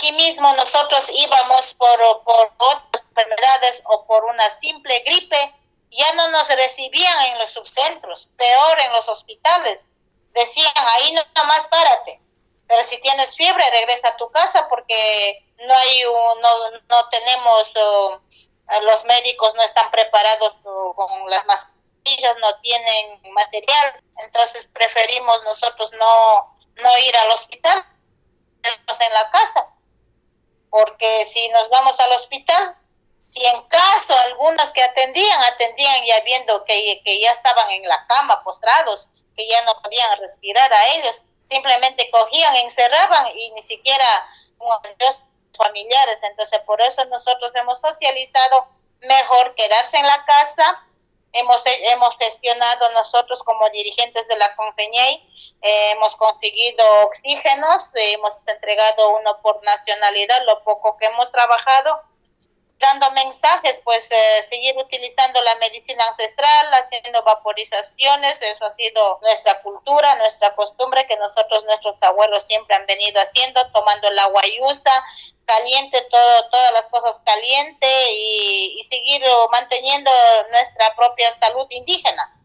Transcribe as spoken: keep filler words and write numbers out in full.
aquí mismo nosotros íbamos por, por otras enfermedades o por una simple gripe, ya no nos recibían en los subcentros, peor en los hospitales. Decían, ahí no más párate, pero si tienes fiebre regresa a tu casa porque no hay un, no, no tenemos, uh, los médicos no están preparados uh, con las mascarillas, no tienen material, entonces preferimos nosotros no, no ir al hospital, en la casa, porque si nos vamos al hospital, si en caso algunos que atendían, atendían ya viendo que, que ya estaban en la cama postrados, que ya no podían respirar a ellos, simplemente cogían, encerraban y ni siquiera los familiares. Entonces por eso nosotros hemos socializado mejor quedarse en la casa. Hemos, hemos gestionado nosotros como dirigentes de la CONFENIEI, eh, hemos conseguido oxígenos, eh, hemos entregado uno por nacionalidad, lo poco que hemos trabajado, dando mensajes, pues eh, seguir utilizando la medicina ancestral, haciendo vaporizaciones. Eso ha sido nuestra cultura, nuestra costumbre, que nosotros, nuestros abuelos siempre han venido haciendo, tomando el agua yusa, caliente, todo, todas las cosas caliente y, y seguir manteniendo nuestra propia salud indígena.